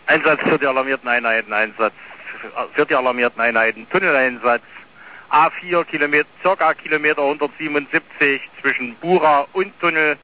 Einsatz für die alarmierten Einheiten, Tunneleinsatz. A4 Kilometer, circa Kilometer 177 zwischen Bura und Tunnel.